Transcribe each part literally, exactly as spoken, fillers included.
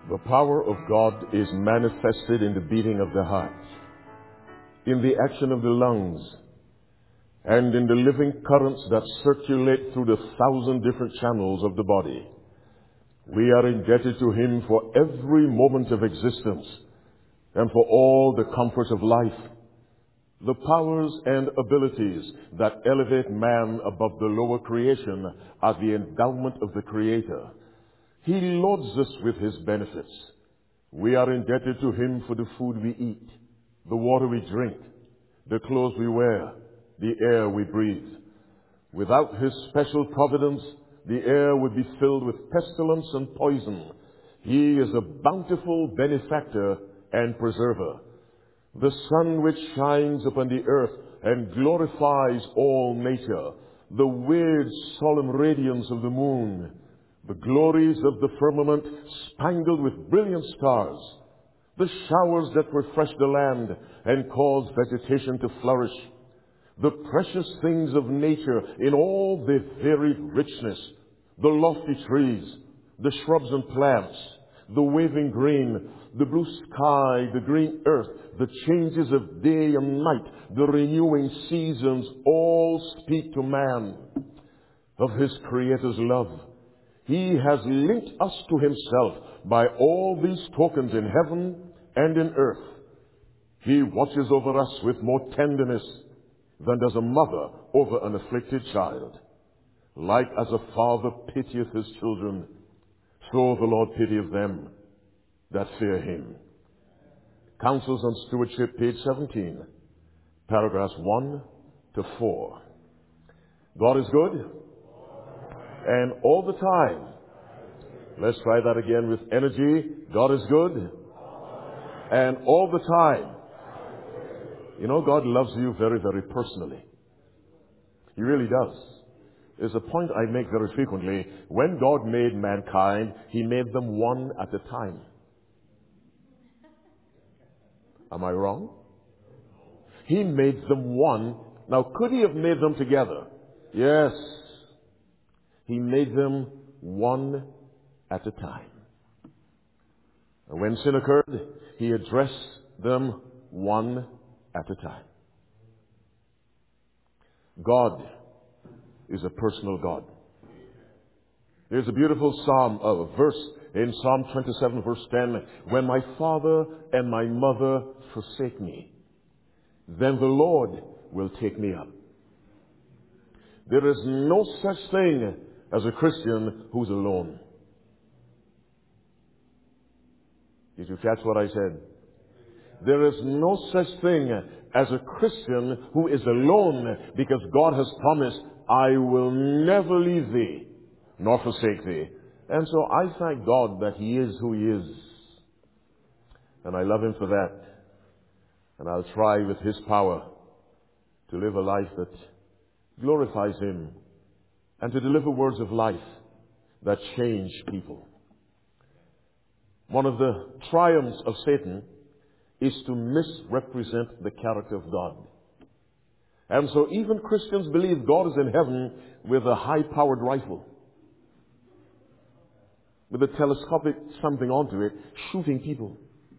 The power of God is manifested in the beating of the heart, in the action of the lungs, and in the living currents that circulate through the thousand different channels of the body. We are indebted to Him for every moment of existence and for all the comforts of life. The powers and abilities that elevate man above the lower creation are the endowment of the Creator. He loads us with His benefits. We are indebted to Him for the food we eat, the water we drink, the clothes we wear, the air we breathe. Without His special providence, the air would be filled with pestilence and poison. He is a bountiful benefactor and preserver. The sun which shines upon the earth and glorifies all nature, the weird solemn radiance of the moon, the glories of the firmament spangled with brilliant stars, the showers that refresh the land and cause vegetation to flourish, the precious things of nature in all their varied richness, the lofty trees, the shrubs and plants, the waving green, the blue sky, the green earth, the changes of day and night, the renewing seasons, all speak to man of his Creator's love. He has linked us to Himself by all these tokens in heaven and in earth. He watches over us with more tenderness than does a mother over an afflicted child. Like as a father pitieth his children, so the Lord pitieth them that fear Him. Counsels on Stewardship, page seventeen, paragraphs one to four. God is good, and all the time. Let's try that again with energy. God is good, and all the time. You know, God loves you very, very personally. He really does. It's a point I make very frequently. When God made mankind, He made them one at a time. Am I wrong? He made them one. Now, could He have made them together? Yes. He made them one at a time. And when sin occurred, He addressed them one at a time. God is a personal God. There's a beautiful psalm, a verse in Psalm twenty-seven, verse ten. When my father and my mother forsake me, then the Lord will take me up. There is no such thing as a Christian who's alone. Did you catch what I said? There is no such thing as a Christian who is alone, because God has promised, I will never leave thee nor forsake thee. And so I thank God that He is who He is. And I love Him for that. And I'll try with His power to live a life that glorifies Him and to deliver words of life that change people. One of the triumphs of Satan is to misrepresent the character of God. And so even Christians believe God is in heaven with a high-powered rifle, with a telescopic something onto it, shooting people.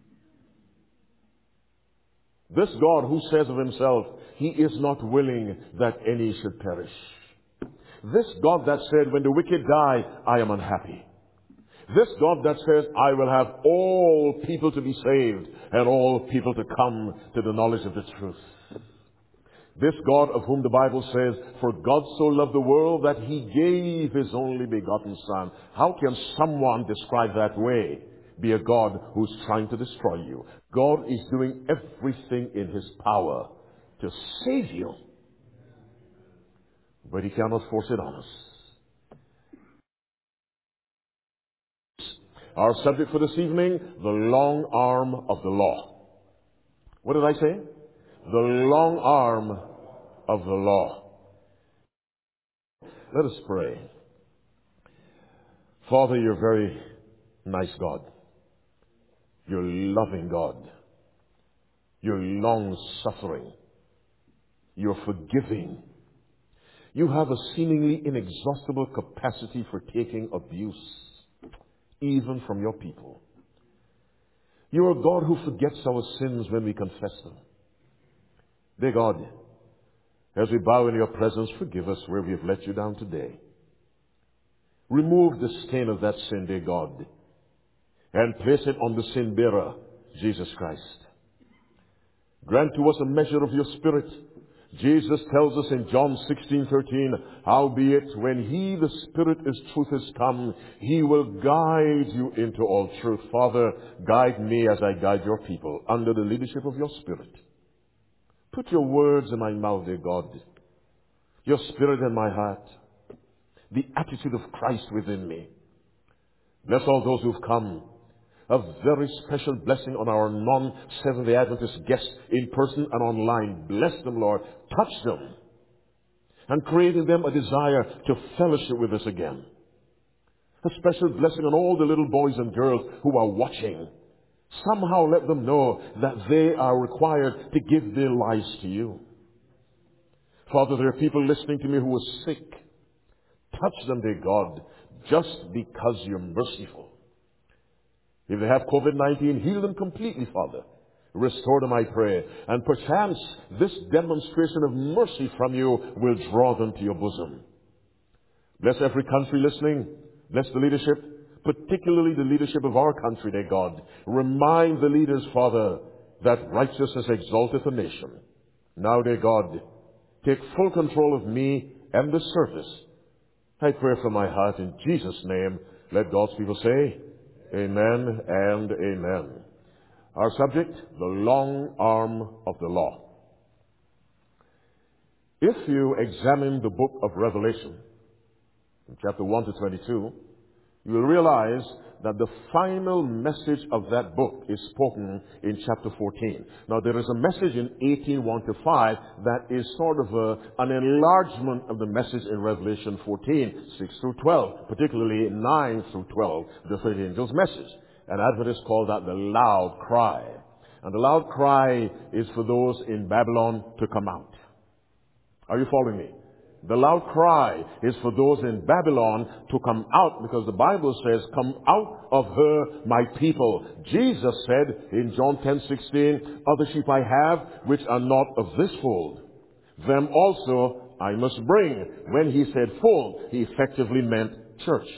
This God who says of Himself, He is not willing that any should perish. This God that said, when the wicked die, I am unhappy. This God that says, I will have all people to be saved and all people to come to the knowledge of the truth. This God of whom the Bible says, for God so loved the world that He gave His only begotten Son. How can someone describe that way be a God who's trying to destroy you? God is doing everything in His power to save you, but He cannot force it on us. Our subject for this evening, the long arm of the law. What did I say? The long arm of the law. Let us pray. Father, You're a very nice God. You're loving God. You're long-suffering. You're forgiving. You have a seemingly inexhaustible capacity for taking abuse, even from Your people. You are a God who forgets our sins when we confess them. Dear God, as we bow in your presence, forgive us where we have let you down today. Remove the stain of that sin, dear God, and place it on the sin bearer, Jesus Christ. Grant to us a measure of your Spirit. Jesus tells us in John sixteen thirteen, howbeit when he, the Spirit, is truth, is come, he will guide you into all truth. Father, guide me as I guide your people under the leadership of your Spirit. Put your words in my mouth, dear God, your Spirit in my heart, the attitude of Christ within me. Bless all those who've come. A very special blessing on our non-Seventh-day Adventist guests in person and online. Bless them, Lord. Touch them. And create in them a desire to fellowship with us again. A special blessing on all the little boys and girls who are watching. Somehow let them know that they are required to give their lives to you. Father, there are people listening to me who are sick. Touch them, dear God, just because you're merciful. If they have covid nineteen, heal them completely, Father. Restore them, I pray. And perchance this demonstration of mercy from you will draw them to your bosom. Bless every country listening. Bless the leadership, particularly the leadership of our country, dear God. Remind the leaders, Father, that righteousness exalteth a nation. Now, dear God, take full control of me and the service. I pray from my heart in Jesus' name. Let God's people say, amen and amen. Our subject, the long arm of the law. If you examine the book of Revelation, in chapter one to twenty-two, you will realize that the final message of that book is spoken in chapter fourteen. Now, there is a message in eighteen, one to five that is sort of a, an enlargement of the message in Revelation fourteen, six through twelve, particularly nine through twelve, the third angel's message. And Adventists call that the loud cry. And the loud cry is for those in Babylon to come out. Are you following me? The loud cry is for those in Babylon to come out, because the Bible says, come out of her, my people. Jesus said in John ten sixteen, other sheep I have which are not of this fold. Them also I must bring. When he said fold, he effectively meant church.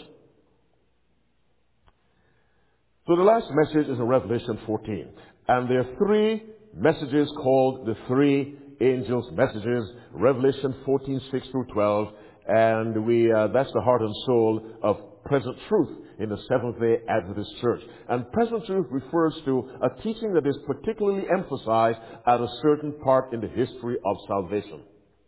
So the last message is in Revelation fourteen. And there are three messages called the three angels' messages, Revelation fourteen, six through twelve, and we uh, that's the heart and soul of present truth in the Seventh-day Adventist Church. And present truth refers to a teaching that is particularly emphasized at a certain part in the history of salvation.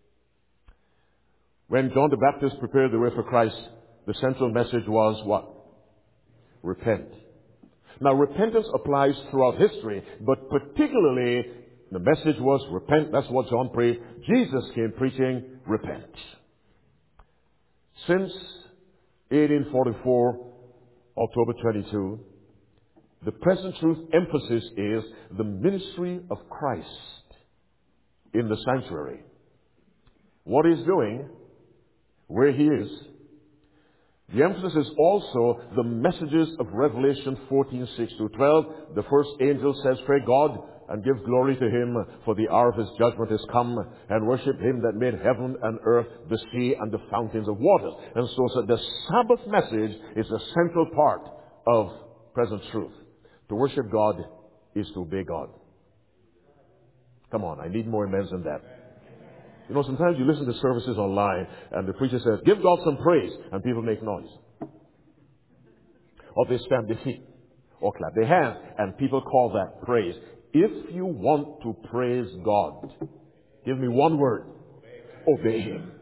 When John the Baptist prepared the way for Christ, the central message was what? Repent. Now, repentance applies throughout history, but particularly the message was repent. That's what John prayed. Jesus came preaching, repent. Since eighteen forty-four, October twenty-second, the present truth emphasis is the ministry of Christ in the sanctuary. What he's doing, where he is. The emphasis is also the messages of Revelation fourteen, six through twelve. The first angel says, pray God and give glory to him, for the hour of his judgment is come, and worship him that made heaven and earth, the sea, and the fountains of water. And so, so the Sabbath message is a central part of present truth. To worship God is to obey God. Come on, I need more amens than that. You know, sometimes you listen to services online and the preacher says, give God some praise, and people make noise. Or they stamp their feet or clap their hands, and people call that praise. If you want to praise God, give me one word: obey him.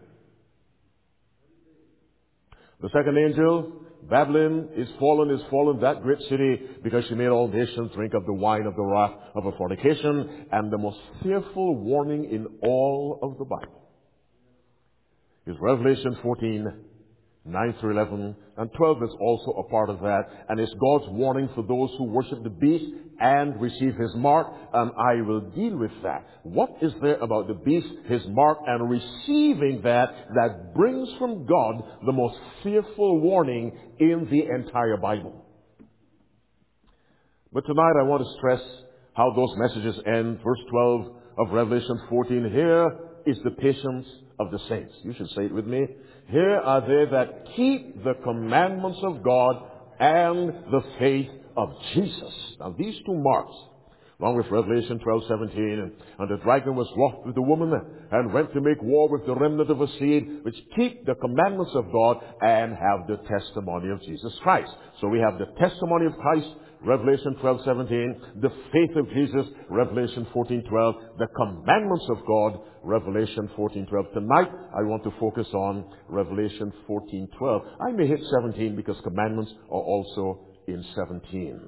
The second angel, Babylon is fallen, is fallen, that great city, because she made all nations drink of the wine of the wrath of her fornication. And the most fearful warning in all of the Bible is Revelation fourteen, nine through eleven, and twelve is also a part of that. And it's God's warning for those who worship the beast and receive his mark. And I will deal with that. What is there about the beast, his mark, and receiving that, that brings from God the most fearful warning in the entire Bible? But tonight I want to stress how those messages end. Verse twelve of Revelation fourteen. Here is the patience of the saints. You should say it with me. Here are they that keep the commandments of God and the faith of Jesus. Now these two marks, along with Revelation twelve seventeen, and, and the dragon was wroth with the woman and went to make war with the remnant of her seed, which keep the commandments of God and have the testimony of Jesus Christ. So we have the testimony of Christ, Revelation twelve seventeen, the faith of Jesus, Revelation fourteen twelve, the commandments of God, Revelation fourteen twelve. Tonight, I want to focus on Revelation fourteen twelve. I may hit seventeen because commandments are also in seventeen.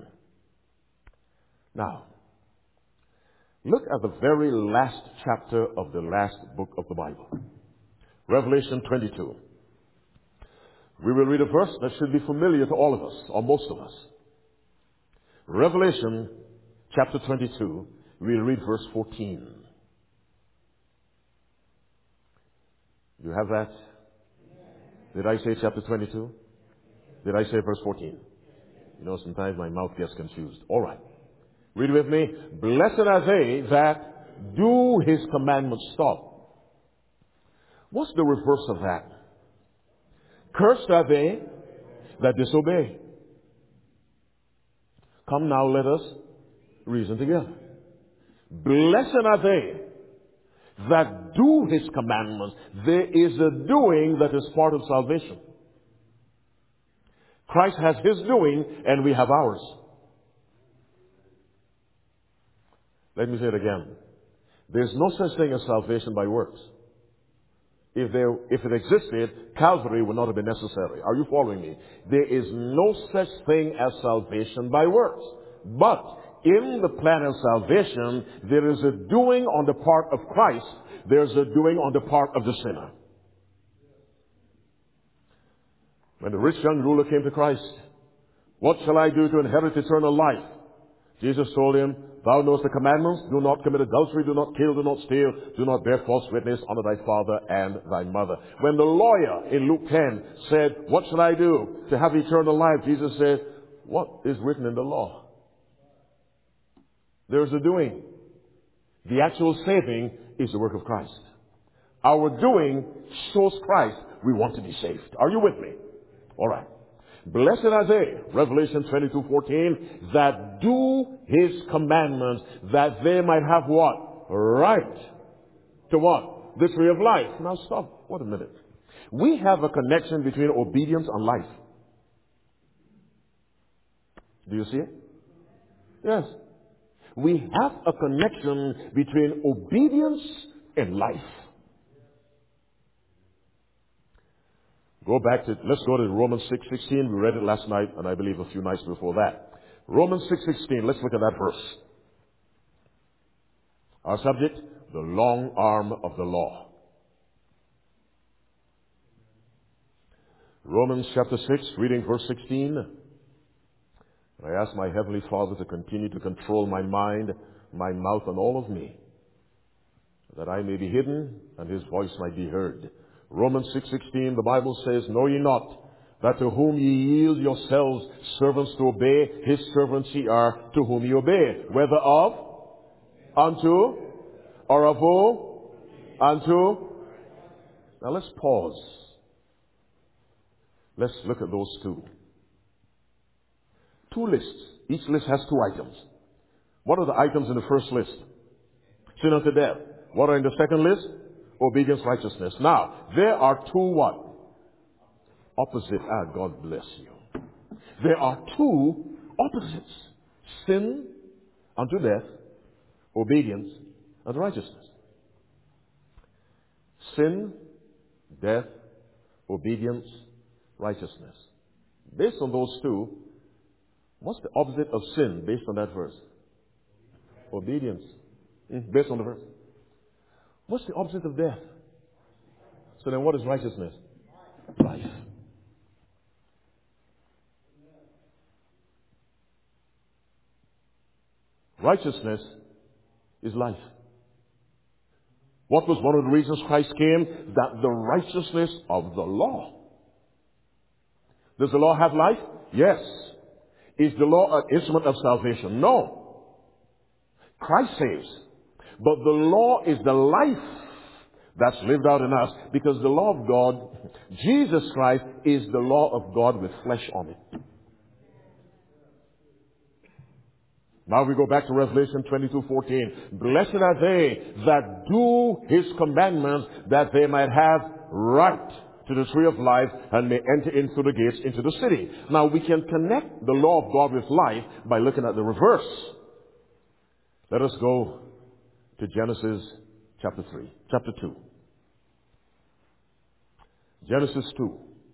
Now, look at the very last chapter of the last book of the Bible. Revelation twenty-two. We will read a verse that should be familiar to all of us, or most of us. Revelation chapter twenty-two, we'll read verse fourteen. You have that? Did I say chapter twenty-two? Did I say verse fourteen? You know, sometimes my mouth gets confused. All right. Read with me. Blessed are they that do his commandments. Stop. What's the reverse of that? Cursed are they that disobey. Come now, let us reason together. Blessed are they that do his commandments. There is a doing that is part of salvation. Christ has his doing and we have ours. Let me say it again. There's no such thing as salvation by works. If there, if it existed, Calvary would not have been necessary. Are you following me? There is no such thing as salvation by works. But in the plan of salvation, there is a doing on the part of Christ. There's a doing on the part of the sinner. When the rich young ruler came to Christ, what shall I do to inherit eternal life? Jesus told him, thou knowest the commandments, do not commit adultery, do not kill, do not steal, do not bear false witness, honor thy father and thy mother. When the lawyer in Luke ten said, what shall I do to have eternal life? Jesus said, what is written in the law? There's a doing. The actual saving is the work of Christ. Our doing shows Christ we want to be saved. Are you with me? All right. Blessed are they, Revelation twenty-two fourteen, that do his commandments, that they might have what? Right to what? The tree of life. Now stop. Wait a minute. We have a connection between obedience and life. Do you see it? Yes. We have a connection between obedience and life. Go back to, let's go to Romans six sixteen. We read it last night, and I believe a few nights before that. Romans six sixteen. Let's look at that verse. Our subject, the long arm of the law. Romans chapter six, reading verse sixteen. I ask my Heavenly Father to continue to control my mind, my mouth, and all of me, that I may be hidden and his voice might be heard. Romans six sixteen, the Bible says, know ye not that to whom ye yield yourselves servants to obey, his servants ye are to whom ye obey, whether of, unto, or of who, unto. Now let's pause. Let's look at those two. Two lists. Each list has two items. What are the items in the first list? Sin unto death. What are in the second list? Obedience, righteousness. Now, there are two what? Opposite. Ah, God bless you. There are two opposites. Sin unto death, obedience unto righteousness. Sin, death, obedience, righteousness. Based on those two, what's the opposite of sin based on that verse? Obedience. Mm, based on the verse. What's the opposite of death? So then what is righteousness? Life. Righteousness is life. What was one of the reasons Christ came? That the righteousness of the law. Does the law have life? Yes. Is the law an instrument of salvation? No. Christ saves. But the law is the life that's lived out in us, because the law of God, Jesus Christ, is the law of God with flesh on it. Now we go back to Revelation twenty-two fourteen. Blessed are they that do His commandments, that they might have right to the tree of life and may enter in through the gates into the city. Now we can connect the law of God with life by looking at the reverse. Let us go to Genesis chapter three, chapter two. Genesis two.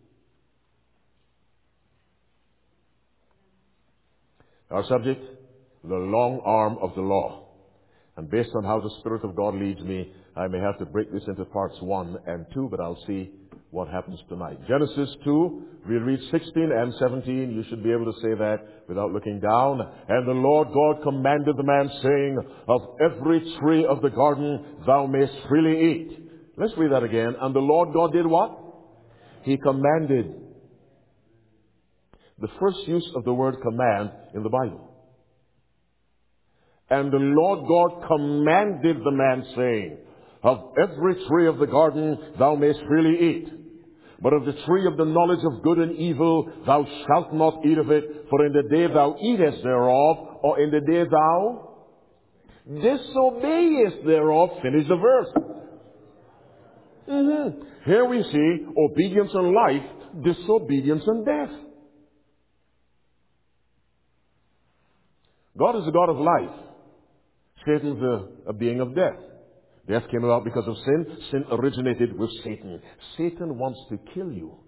Our subject, the long arm of the law. And based on how the Spirit of God leads me, I may have to break this into parts one and two, but I'll see what happens tonight. Genesis two, we'll read sixteen and seventeen. You should be able to say that without looking down. And the Lord God commanded the man, saying, of every tree of the garden thou mayst freely eat. Let's read that again. And the Lord God did what? He commanded. The first use of the word command in the Bible. And the Lord God commanded the man, saying, of every tree of the garden thou mayst freely eat. But of the tree of the knowledge of good and evil thou shalt not eat of it, for in the day thou eatest thereof, or in the day thou disobeyest thereof. Finish the verse. Mm-hmm. Here we see obedience and life, disobedience and death. God is a God of life. Satan's a, a being of death. Death came about because of sin. Sin originated with Satan. Satan wants to kill you.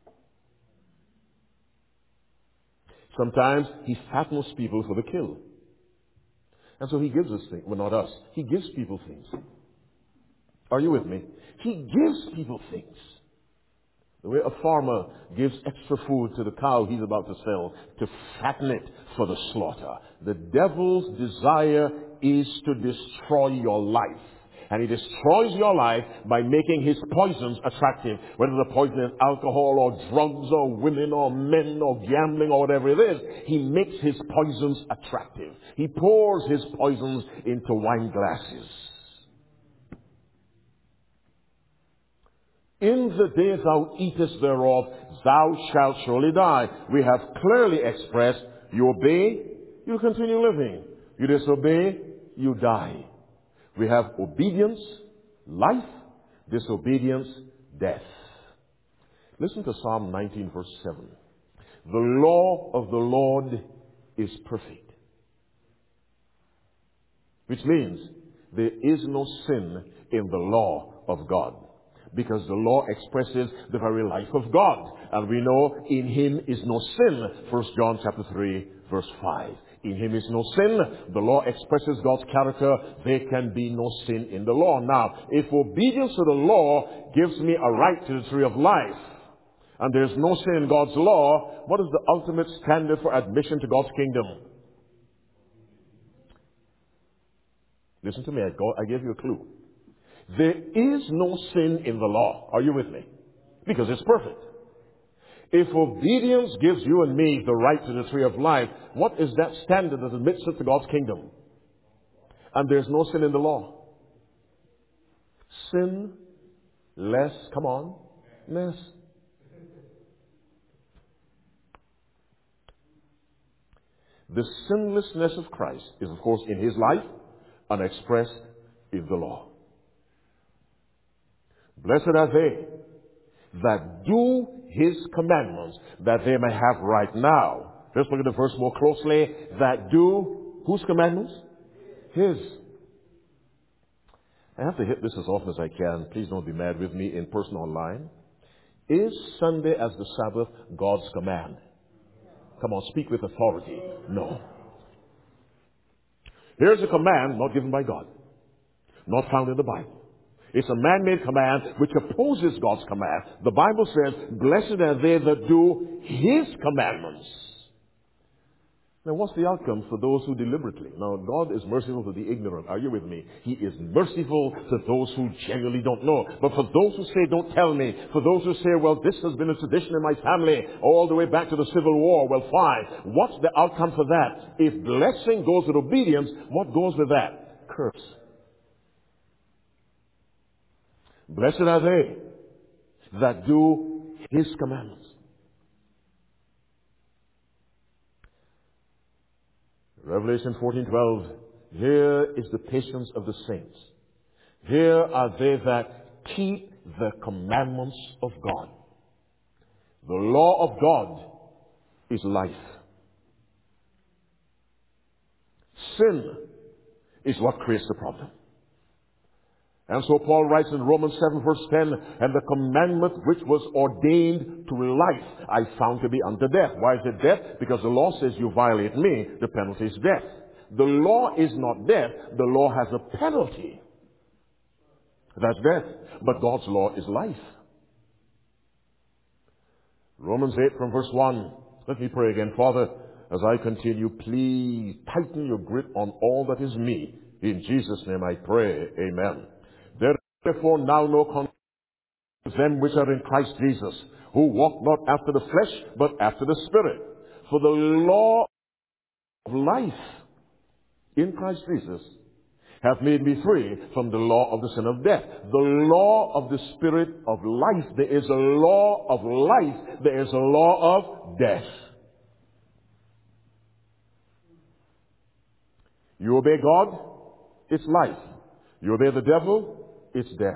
Sometimes he fattens people for the kill. And so he gives us things. Well, not us. He gives people things. Are you with me? He gives people things. The way a farmer gives extra food to the cow he's about to sell to fatten it for the slaughter. The devil's desire is to destroy your life. And he destroys your life by making his poisons attractive. Whether the poison is alcohol or drugs or women or men or gambling or whatever it is, he makes his poisons attractive. He pours his poisons into wine glasses. In the day thou eatest thereof, thou shalt surely die. We have clearly expressed, you obey, you continue living. You disobey, you die. We have obedience, life, disobedience, death. Listen to Psalm nineteen verse seven. The law of the Lord is perfect. Which means there is no sin in the law of God. Because the law expresses the very life of God. And we know in Him is no sin. First John chapter three verse five. In Him is no sin. The law expresses God's character. There can be no sin in the law. Now, if obedience to the law gives me a right to the tree of life, and there's no sin in God's law, what is the ultimate standard for admission to God's kingdom? Listen to me. I, go, I gave you a clue. There is no sin in the law. Are you with me? Because it's perfect. If obedience gives you and me the right to the tree of life, what is that standard that admits us to God's kingdom? And there's no sin in the law. Sin less, come on, less. The sinlessness of Christ is, of course, in His life and expressed in the law. Blessed are they that do His commandments, that they may have right now. Let's look at the verse more closely. That do whose commandments? His. I have to hit this as often as I can. Please don't be mad with me in person or online. Is Sunday as the Sabbath God's command? Come on, speak with authority. No. Here's a command not given by God, not found in the Bible. It's a man-made command which opposes God's command. The Bible says, blessed are they that do His commandments. Now, what's the outcome for those who deliberately? Now, God is merciful to the ignorant. Are you with me? He is merciful to those who genuinely don't know. But for those who say, don't tell me, for those who say, well, this has been a tradition in my family all the way back to the Civil War, well, fine. What's the outcome for that? If blessing goes with obedience, what goes with that? Curse. Blessed are they that do His commandments. Revelation fourteen twelve, here is the patience of the saints. Here are they that keep the commandments of God. The law of God is life. Sin is what creates the problem. And so Paul writes in Romans seven verse ten, and the commandment which was ordained to life I found to be unto death. Why is it death? Because the law says you violate me, the penalty is death. The law is not death, the law has a penalty. That's death. But God's law is life. Romans eight from verse one. Let me pray again. Father, as I continue, please tighten your grip on all that is me. In Jesus' name I pray. Amen. Therefore now no condemnation to them which are in Christ Jesus, who walk not after the flesh, but after the Spirit. For the law of life in Christ Jesus hath made me free from the law of the sin of death. The law of the Spirit of life. There is a law of life. There is a law of death. You obey God, it's life. You obey the devil, it's death.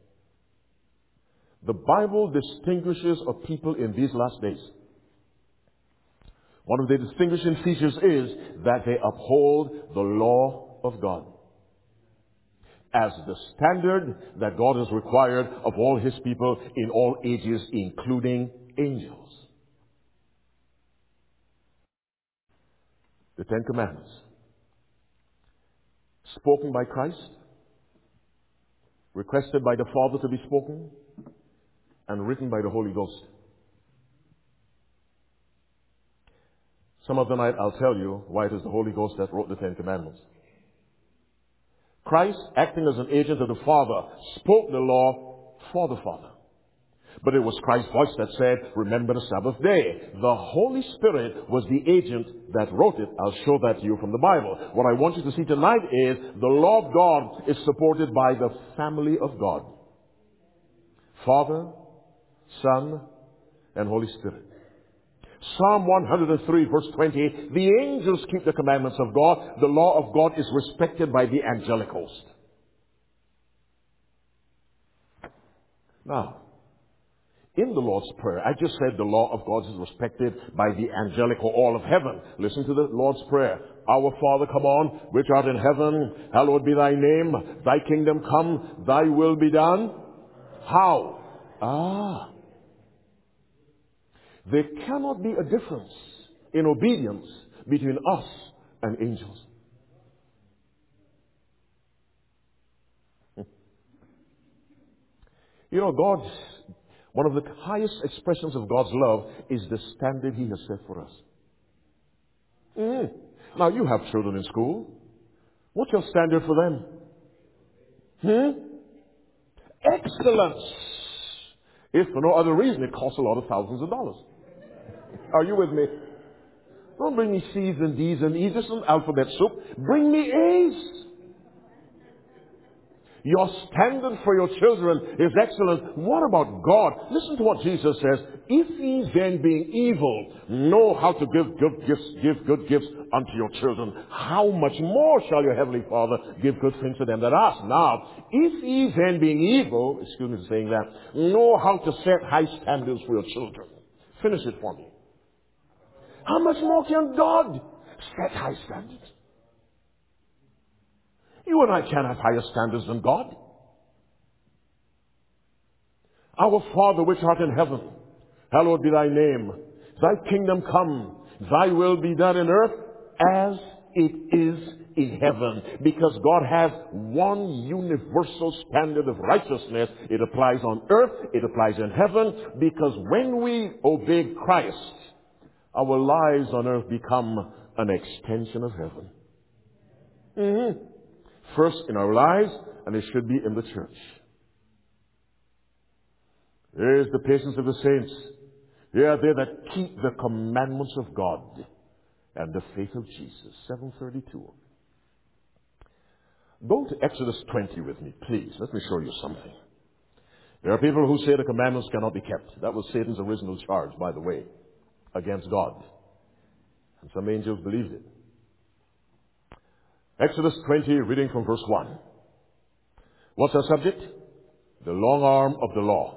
The Bible distinguishes a people in these last days. One of the distinguishing features is that they uphold the law of God as the standard that God has required of all His people in all ages, including angels. The Ten Commandments, spoken by Christ, requested by the Father to be spoken, and written by the Holy Ghost. Some of them I, I'll tell you why it is the Holy Ghost that wrote the Ten Commandments. Christ, acting as an agent of the Father, spoke the law for the Father. But it was Christ's voice that said, remember the Sabbath day. The Holy Spirit was the agent that wrote it. I'll show that to you from the Bible. What I want you to see tonight is the law of God is supported by the family of God. Father, Son, and Holy Spirit. Psalm one hundred three verse twenty, the angels keep the commandments of God. The law of God is respected by the angelic host. Now, in the Lord's Prayer, I just said the law of God is respected by the angelic or all of heaven. Listen to the Lord's Prayer. Our Father, come on, which art in heaven, hallowed be thy name. Thy kingdom come, thy will be done. How? Ah. There cannot be a difference in obedience between us and angels. You know, God's, one of the highest expressions of God's love is the standard He has set for us. Mm. Now, you have children in school. What's your standard for them? Hmm? Excellence. If for no other reason, it costs a lot of thousands of dollars. Are you with me? Don't bring me C's and D's and E's. This is an alphabet soup. Bring me A's. Your standard for your children is excellent. What about God? Listen to what Jesus says. If ye then being evil know how to give good gifts, give good gifts unto your children, how much more shall your heavenly Father give good things to them that ask? Now, if ye then being evil, excuse me for saying that, know how to set high standards for your children. Finish it for me. How much more can God set high standards? You and I can't have higher standards than God. Our Father which art in heaven, hallowed be thy name. Thy kingdom come, thy will be done in earth as it is in heaven. Because God has one universal standard of righteousness. It applies on earth, it applies in heaven. Because when we obey Christ, our lives on earth become an extension of heaven. Mm-hmm. First in our lives, and it should be in the church. There is the patience of the saints. They are they that keep the commandments of God and the faith of Jesus. seven thirty-two. Go to Exodus twenty with me, please. Let me show you something. There are people who say the commandments cannot be kept. That was Satan's original charge, by the way, against God. And some angels believed it. Exodus twenty, reading from verse one. What's our subject? The long arm of the law.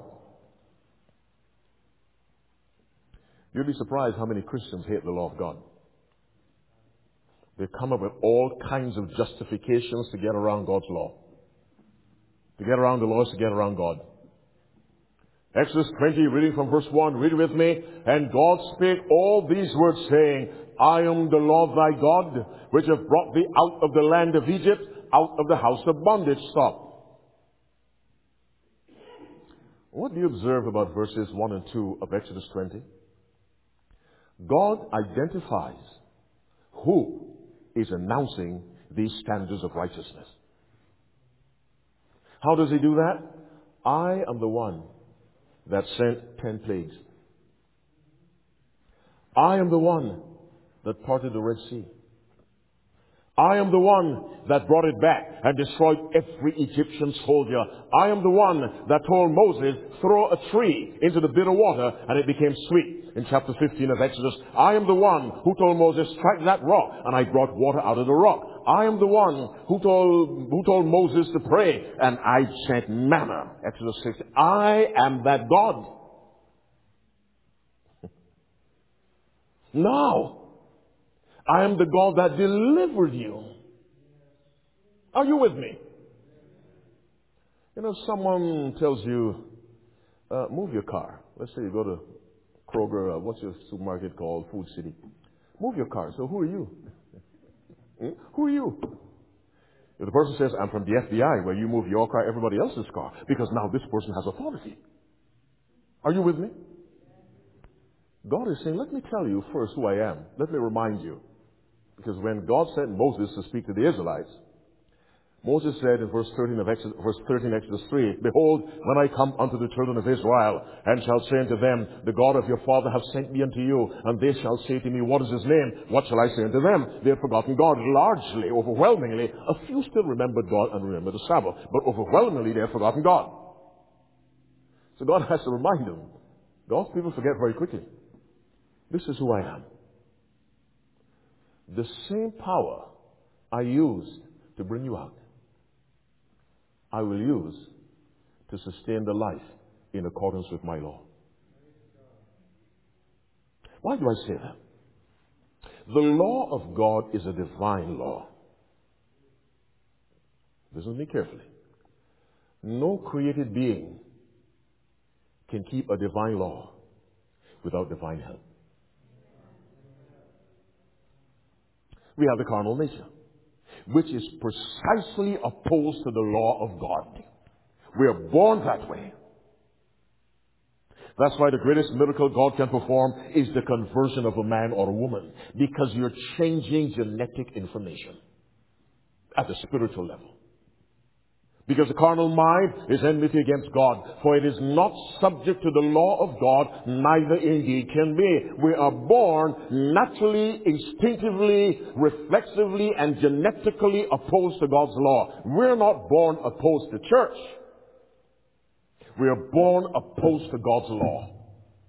You'll be surprised how many Christians hate the law of God. They come up with all kinds of justifications to get around God's law. To get around the laws, to get around God. Exodus twenty, reading from verse one, read with me. And God spake all these words, saying, I am the Lord thy God, which have brought thee out of the land of Egypt, out of the house of bondage. Stop. What do you observe about verses one and two of Exodus twenty? God identifies who is announcing these standards of righteousness. How does he do that? I am the one that sent ten plagues. I am the one that parted the Red Sea. I am the one that brought it back and destroyed every Egyptian soldier. I am the one that told Moses, throw a tree into the bitter water and it became sweet. In chapter fifteen of Exodus, I am the one who told Moses, strike that rock, and I brought water out of the rock. I am the one who told, who told Moses to pray, and I sent manna. Exodus six. I am that God. Now, I am the God that delivered you. Are you with me? You know, someone tells you, uh, move your car. Let's say you go to Kroger, uh, what's your supermarket called? Food City. Move your car. So who are you? hmm? Who are you? If the person says, I'm from the F B I, where you move your car, everybody else's car, because now this person has authority. Are you with me? God is saying, let me tell you first who I am. Let me remind you. Because when God sent Moses to speak to the Israelites, Moses said in verse thirteen of Exodus, verse thirteen, Exodus three, Behold, when I come unto the children of Israel, and shall say unto them, The God of your father hath sent me unto you, and they shall say to me, What is his name? What shall I say unto them? They have forgotten God largely, overwhelmingly. A few still remembered God and remember the Sabbath, but overwhelmingly they have forgotten God. So God has to remind them. God's people forget very quickly. This is who I am. The same power I used to bring you out, I will use to sustain the life in accordance with my law. Why do I say that? The law of God is a divine law. Listen to me carefully. No created being can keep a divine law without divine help. We have the carnal nature, which is precisely opposed to the law of God. We are born that way. That's why the greatest miracle God can perform is the conversion of a man or a woman, because you're changing genetic information at the spiritual level. Because the carnal mind is enmity against God, for it is not subject to the law of God, neither indeed can be. We are born naturally, instinctively, reflexively, and genetically opposed to God's law. We're not born opposed to church. We are born opposed to God's law.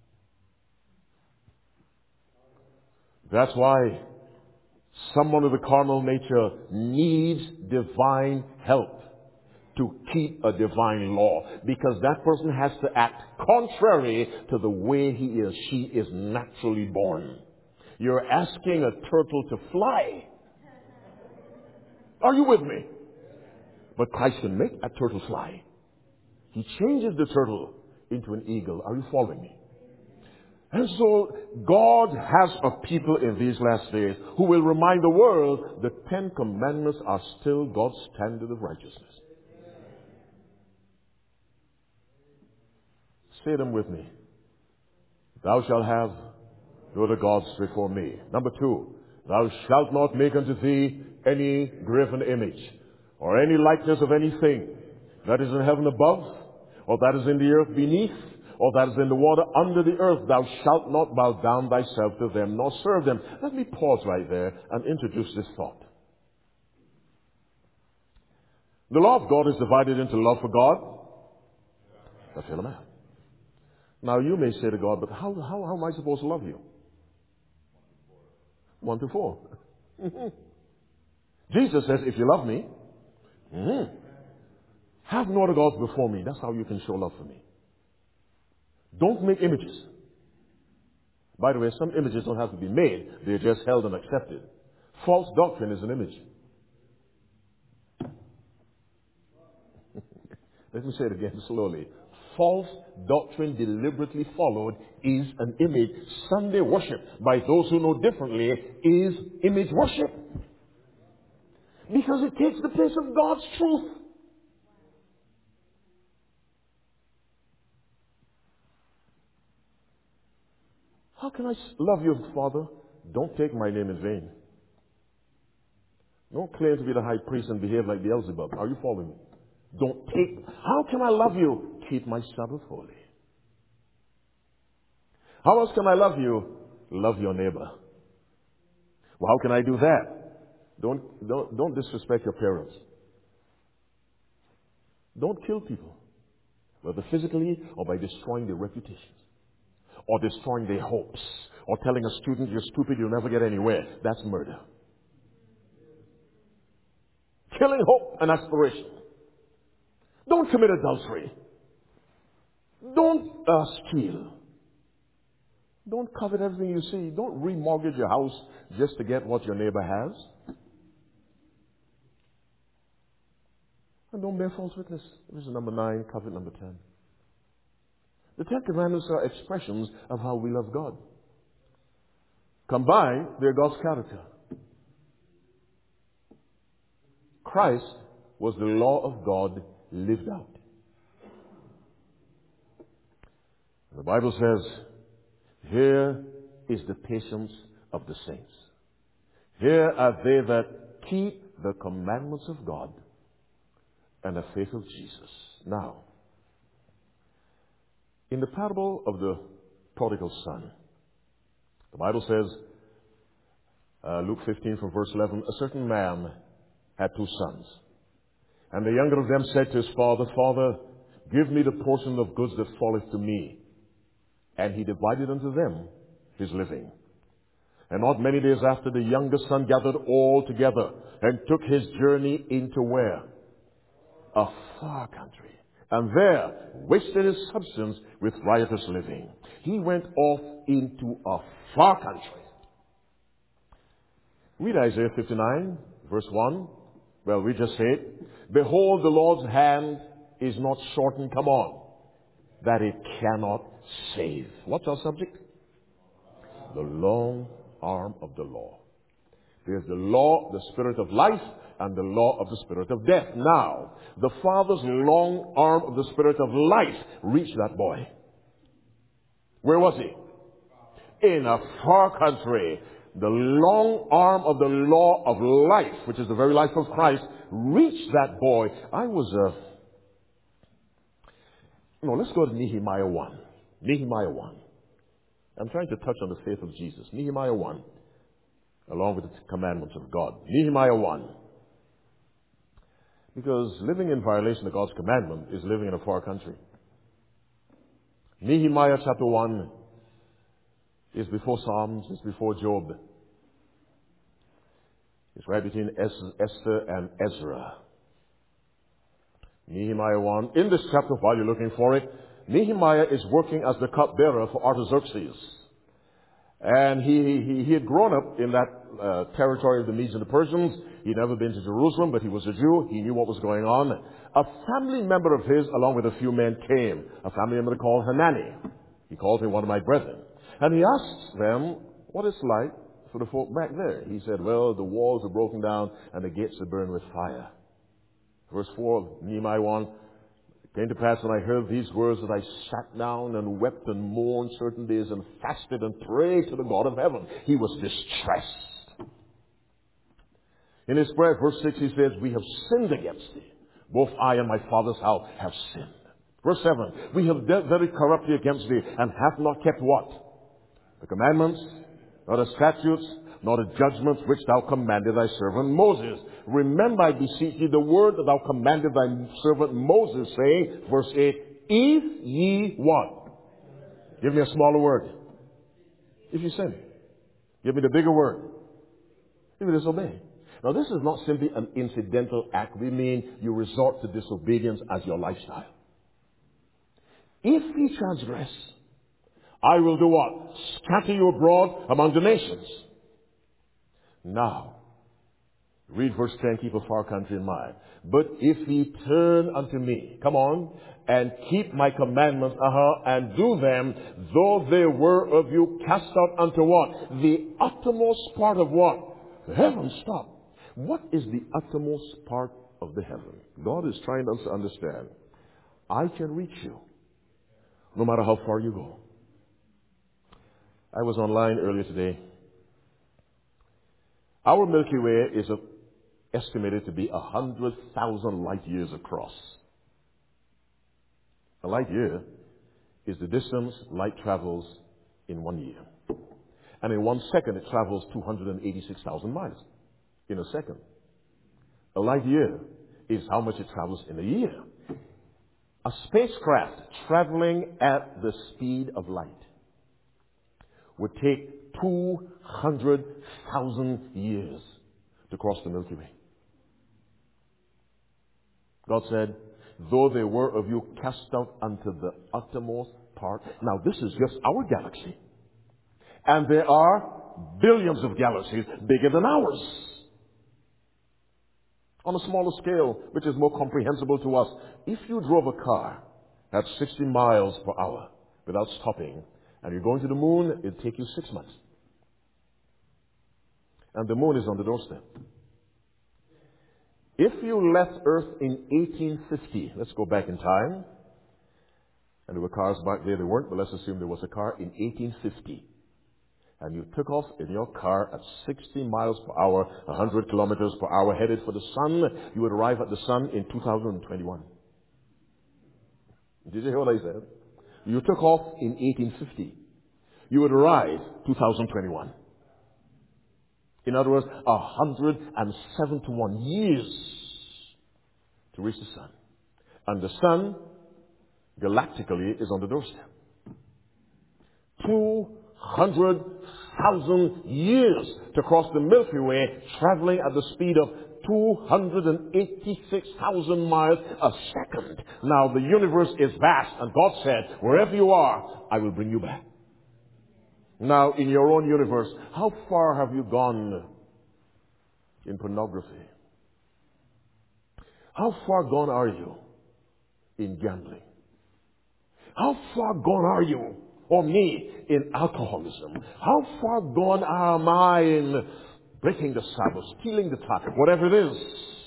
That's why someone with a carnal nature needs divine help to keep a divine law, because that person has to act contrary to the way he or she is naturally born. You're asking a turtle to fly. Are you with me? But Christ can make a turtle fly. He changes the turtle into an eagle. Are you following me? And so God has a people in these last days who will remind the world the Ten Commandments are still God's standard of righteousness. Say them with me. Thou shalt have no other gods before me. Number two, Thou shalt not make unto thee any graven image, or any likeness of anything that is in heaven above, or that is in the earth beneath, or that is in the water under the earth. Thou shalt not bow down thyself to them, nor serve them. Let me pause right there and introduce this thought. The law of God is divided into love for God and fear of man. Now you may say to God, but how, how, how am I supposed to love you? One to four. Jesus says, if you love me, mm-hmm, have no other gods before me. That's how you can show love for me. Don't make images. By the way, some images don't have to be made. They're just held and accepted. False doctrine is an image. Let me say it again slowly. False doctrine deliberately followed is an image. Sunday worship, by those who know differently, is image worship. Because it takes the place of God's truth. How can I love you, Father? Don't take my name in vain. Don't claim to be the high priest and behave like Beelzebub. Are you following me? Don't take. How can I love you? Keep my Sabbath holy. How else can I love you? Love your neighbor. Well, how can I do that? Don't, don't, don't disrespect your parents. Don't kill people, whether physically or by destroying their reputations, or destroying their hopes, or telling a student, you're stupid, you'll never get anywhere. That's murder. Killing hope and aspiration. Don't commit adultery. Don't uh, steal. Don't covet everything you see. Don't remortgage your house just to get what your neighbor has. And don't bear false witness. This is number nine, covet number ten. The Ten Commandments are expressions of how we love God. Combined, they're God's character. Christ was the law of God lived out. The Bible says, here is the patience of the saints. Here are they that keep the commandments of God and the faith of Jesus. Now, in the parable of the prodigal son, the Bible says, uh, Luke fifteen from verse eleven, a certain man had two sons. And the younger of them said to his father, Father, give me the portion of goods that falleth to me. And he divided unto them his living. And not many days after, the younger son gathered all together and took his journey into where? A far country. And there wasted his substance with riotous living. He went off into a far country. Read Isaiah fifty-nine, verse one. Well, we just say it. Behold, the Lord's hand is not shortened, come on, that it cannot save. What's our subject? The long arm of the law. There's the law, the spirit of life, and the law of the spirit of death. Now, the Father's long arm of the spirit of life reached that boy. Where was he? In a far country. The long arm of the law of life, which is the very life of Christ, reached that boy. I was, uh, no, let's go to Nehemiah one. Nehemiah one. I'm trying to touch on the faith of Jesus. Nehemiah one, along with the commandments of God. Nehemiah one. Because living in violation of God's commandment is living in a far country. Nehemiah chapter one is before Psalms, it's before Job. It's right between Esther and Ezra. Nehemiah one. In this chapter, while you're looking for it, Nehemiah is working as the cupbearer for Artaxerxes. And he, he, he had grown up in that uh, territory of the Medes and the Persians. He'd never been to Jerusalem, but he was a Jew. He knew what was going on. A family member of his, along with a few men, came. A family member called Hanani. He called him one of my brethren. And he asked them what it's like for the folk back there. He said, well, the walls are broken down and the gates are burned with fire. Verse four of Nehemiah one. It came to pass when I heard these words that I sat down and wept and mourned certain days and fasted and prayed to the God of heaven. He was distressed. In his prayer, verse six, he says, we have sinned against thee. Both I and my father's house have sinned. Verse seven, we have dealt very corruptly against thee, and have not kept what? The commandments, nor the statutes, nor the judgments which thou commanded thy servant Moses. Remember, I beseech thee, the word that thou commanded thy servant Moses, saying, verse eight, if ye what? Give me a smaller word. If you sin. Give me the bigger word. If you disobey. Now, this is not simply an incidental act. We mean you resort to disobedience as your lifestyle. If ye transgress, I will do what? Scatter you abroad among the nations. Now, read verse ten, keep a far country in mind. But if ye turn unto me, come on, and keep my commandments, uh-huh, and do them, though they were of you cast out unto what? The uttermost part of what? The heavens. Stop. What is the uttermost part of the heaven? God is trying us to understand. I can reach you, no matter how far you go. I was online earlier today. Our Milky Way is a, estimated to be a hundred thousand light years across. A light year is the distance light travels in one year. And in one second, it travels two hundred eighty-six thousand miles in a second. A light year is how much it travels in a year. A spacecraft traveling at the speed of light would take two hundred thousand years to cross the Milky Way. God said, though they were of you cast out unto the uttermost part. Now, this is just our galaxy. And there are billions of galaxies bigger than ours. On a smaller scale, which is more comprehensible to us, if you drove a car at sixty miles per hour without stopping, and you're going to the moon, it'll take you six months. And the moon is on the doorstep. If you left Earth in eighteen fifty, let's go back in time, and there were cars back there, there weren't, but let's assume there was a car in eighteen fifty, and you took off in your car at sixty miles per hour, one hundred kilometers per hour, headed for the sun, you would arrive at the sun in two thousand twenty-one. Did you hear what I said? You took off in eighteen fifty. You would arrive two thousand twenty-one. In other words, one hundred seventy-one years to reach the sun. And the sun, galactically, is on the doorstep. two hundred thousand years to cross the Milky Way, traveling at the speed of two hundred eighty-six thousand miles a second. Now, the universe is vast, and God said, wherever you are, I will bring you back. Now, in your own universe, how far have you gone in pornography? How far gone are you in gambling? How far gone are you, or me, in alcoholism? How far gone am I in breaking the Sabbath, stealing the tithe, whatever it is?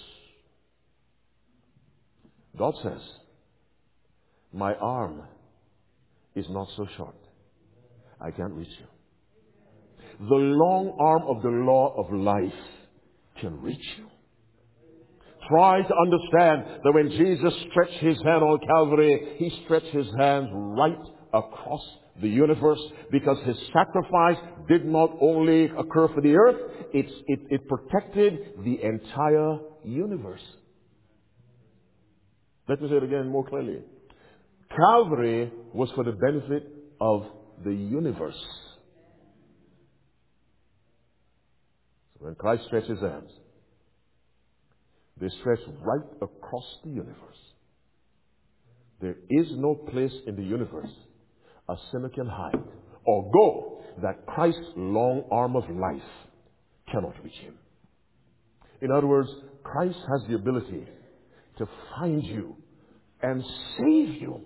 God says, my arm is not so short. I can't reach you. The long arm of the law of life can reach you. Try to understand that when Jesus stretched his hand on Calvary, he stretched his hands right across the universe, because his sacrifice did not only occur for the earth, it's, it, it protected the entire universe. Let me say it again more clearly. Calvary was for the benefit of the universe. So when Christ stretched his hands, they stretch right across the universe. There is no place in the universe a sinner can hide or go that Christ's long arm of life cannot reach him. In other words, Christ has the ability to find you and save you.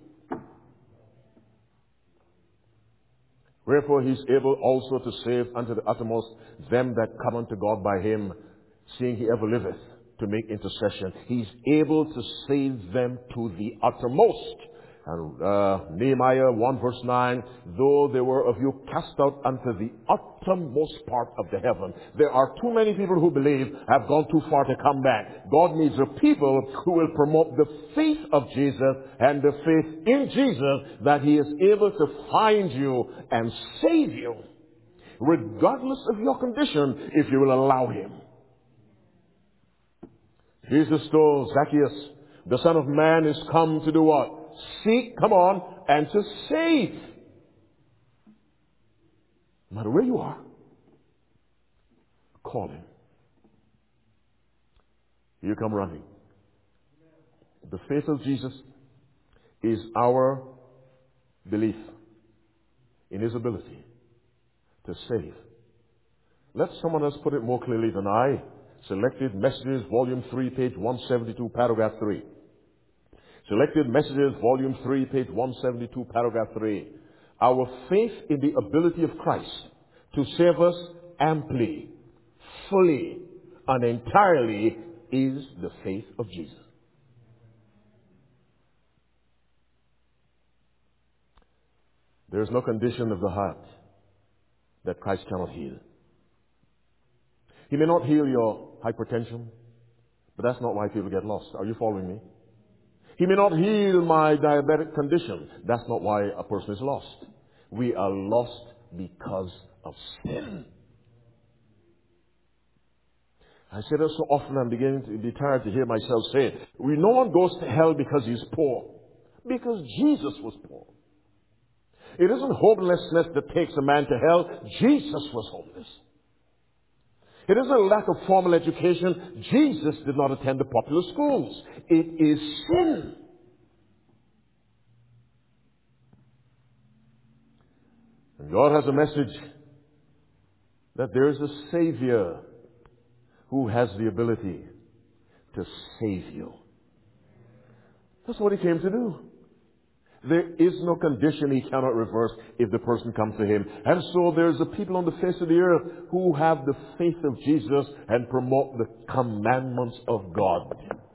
Wherefore he is able also to save unto the uttermost them that come unto God by him, seeing he ever liveth to make intercession. He is able to save them to the uttermost. And uh, Nehemiah one verse nine, though they were of you cast out unto the uttermost part of the heaven. There are too many people who believe have gone too far to come back. God needs a people who will promote the faith of Jesus and the faith in Jesus, that He is able to find you and save you, regardless of your condition, if you will allow Him. Jesus told Zacchaeus, the Son of Man is come to do what? Seek, come on, and to save. No matter where you are, call Him. You come running. The faith of Jesus is our belief in His ability to save. Let someone else put it more clearly than I. Selected Messages, Volume three, page one seventy-two, paragraph three. Selected Messages, Volume three, page one seventy-two, paragraph three. Our faith in the ability of Christ to save us amply, fully, and entirely is the faith of Jesus. There is no condition of the heart that Christ cannot heal. He may not heal your hypertension, but that's not why people get lost. Are you following me? He may not heal my diabetic condition. That's not why a person is lost. We are lost because of sin. I say that so often I'm beginning to be tired to hear myself say it. We, no one goes to hell because he's poor. Because Jesus was poor. It isn't homelessness that takes a man to hell. Jesus was homeless. It isn't a lack of formal education. Jesus did not attend the popular schools. It is sin. And God has a message that there is a Savior who has the ability to save you. That's what He came to do. There is no condition He cannot reverse if the person comes to Him. And so there's a people on the face of the earth who have the faith of Jesus and promote the commandments of God.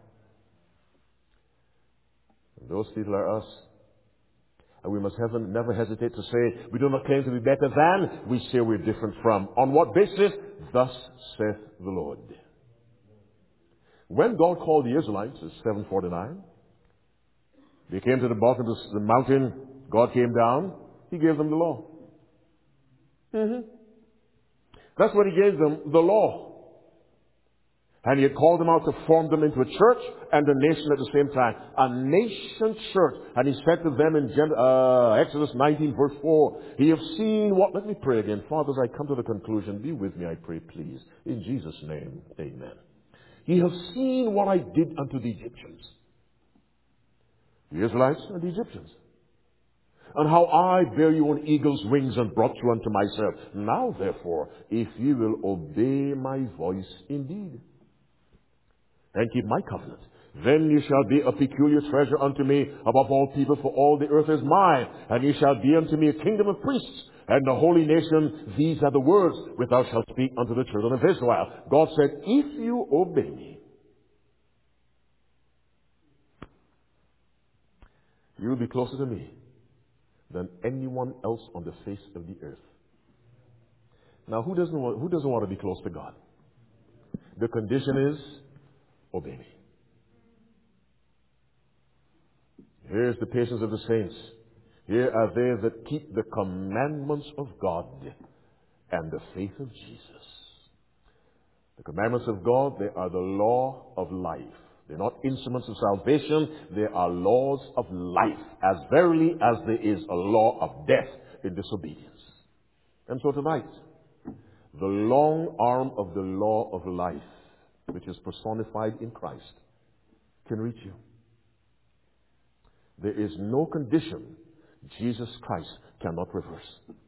And those people are us. And we must have, never hesitate to say, we do not claim to be better than, we say we're different from. On what basis? Thus saith the Lord. When God called the Israelites, it's seven forty-nine, they came to the bottom of the mountain. God came down. He gave them the law. Mm-hmm. That's what He gave them, the law. And He had called them out to form them into a church and a nation at the same time. A nation church. And He said to them in Gen- uh, Exodus nineteen verse four, Ye have seen what... Let me pray again. Fathers, I come to the conclusion. Be with me, I pray, please. In Jesus' name, amen. Ye have seen what I did unto the Egyptians. The Israelites and the Egyptians. And how I bare you on eagle's wings and brought you unto myself. Now therefore, if ye will obey my voice indeed, and keep my covenant, then ye shall be a peculiar treasure unto me above all people, for all the earth is mine. And ye shall be unto me a kingdom of priests, and a holy nation. These are the words which thou shalt speak unto the children of Israel. God said, if you obey me, you will be closer to me than anyone else on the face of the earth. Now, who doesn't want, who doesn't want to be close to God? The condition is, obey me. Here's the patience of the saints. Here are they that keep the commandments of God and the faith of Jesus. The commandments of God, they are the law of life. They're not instruments of salvation. They are laws of life, as verily as there is a law of death in disobedience. And so tonight, the long arm of the law of life, which is personified in Christ, can reach you. There is no condition Jesus Christ cannot reverse.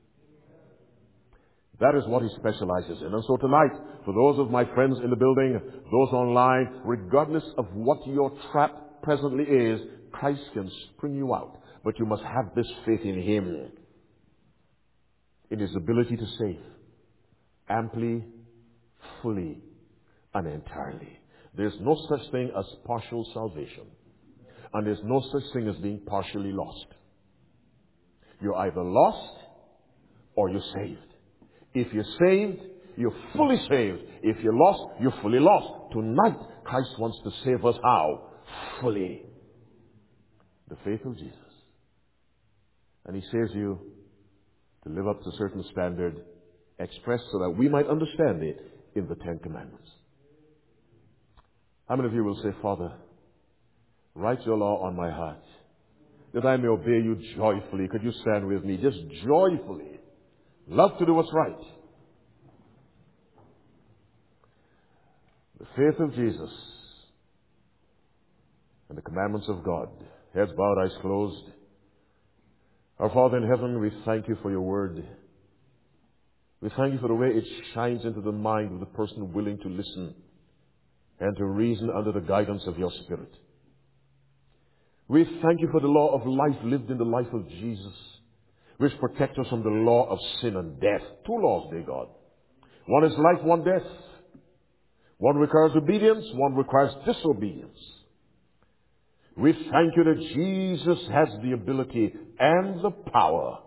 That is what He specializes in. And so tonight, for those of my friends in the building, those online, regardless of what your trap presently is, Christ can spring you out. But you must have this faith in Him, in His ability to save, amply, fully, and entirely. There's no such thing as partial salvation. And there's no such thing as being partially lost. You're either lost or you're saved. If you're saved, you're fully saved. If you're lost, you're fully lost. Tonight, Christ wants to save us how? Fully. The faith of Jesus. And he saves you to live up to a certain standard expressed so that we might understand it in the Ten Commandments. How many of you will say, Father, write your law on my heart, that I may obey you joyfully? Could you stand with me? Just joyfully. Love to do what's right. The faith of Jesus and the commandments of God. Heads bowed, eyes closed. Our Father in heaven, we thank you for your word. We thank you for the way it shines into the mind of the person willing to listen and to reason under the guidance of your Spirit. We thank you for the law of life lived in the life of Jesus, which protects us from the law of sin and death. Two laws, dear God. One is life, one death. One requires obedience, one requires disobedience. We thank you that Jesus has the ability and the power.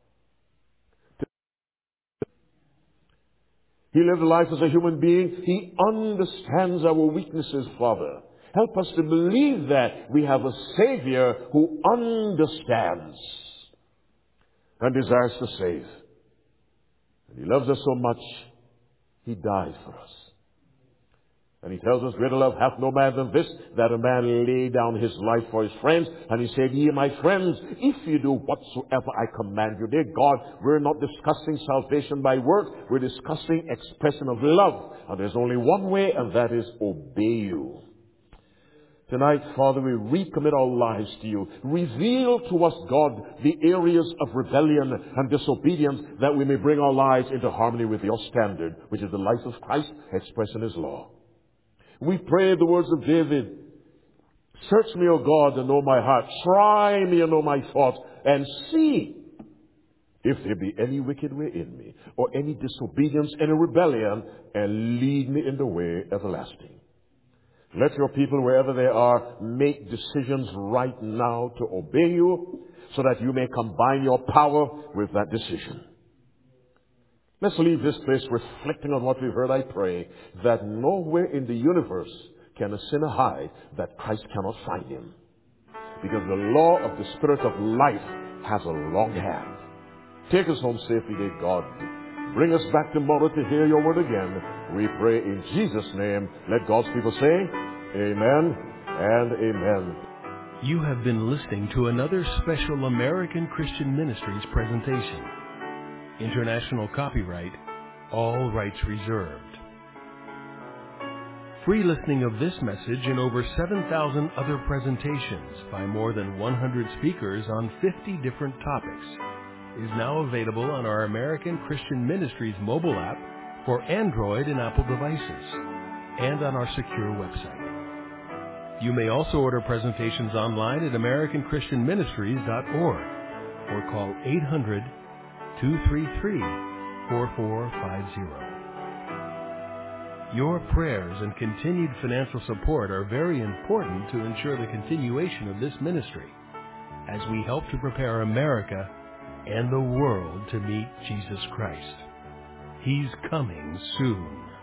He lived life as a human being. He understands our weaknesses, Father. Help us to believe that we have a Savior who understands and desires to save. And He loves us so much, He died for us. And He tells us, greater love hath no man than this, that a man lay down his life for his friends. And He said, ye my friends, if you do whatsoever I command you. Dear God, we're not discussing salvation by works. We're discussing expression of love. And there's only one way, and that is obey you. Tonight, Father, we recommit our lives to you. Reveal to us, God, the areas of rebellion and disobedience, that we may bring our lives into harmony with your standard, which is the life of Christ expressed in His law. We pray the words of David, search me, O God, and know my heart. Try me and know my thoughts, and see if there be any wicked way in me, or any disobedience, any rebellion, and lead me in the way everlasting. Let your people, wherever they are, make decisions right now to obey you, so that you may combine your power with that decision. Let's leave this place reflecting on what we've heard. I pray that nowhere in the universe can a sinner hide that Christ cannot find him. Because the law of the Spirit of life has a long hand. Take us home safely, dear God. Bring us back tomorrow to hear your word again. We pray in Jesus' name. Let God's people say, amen and amen. You have been listening to another special American Christian Ministries presentation. International copyright, all rights reserved. Free listening of this message and over seven thousand other presentations by more than one hundred speakers on fifty different topics is now available on our American Christian Ministries mobile app for Android and Apple devices, and on our secure website. You may also order presentations online at american christian ministries dot org or call eight hundred, two three three, four four five zero. Your prayers and continued financial support are very important to ensure the continuation of this ministry as we help to prepare America and the world to meet Jesus Christ. He's coming soon.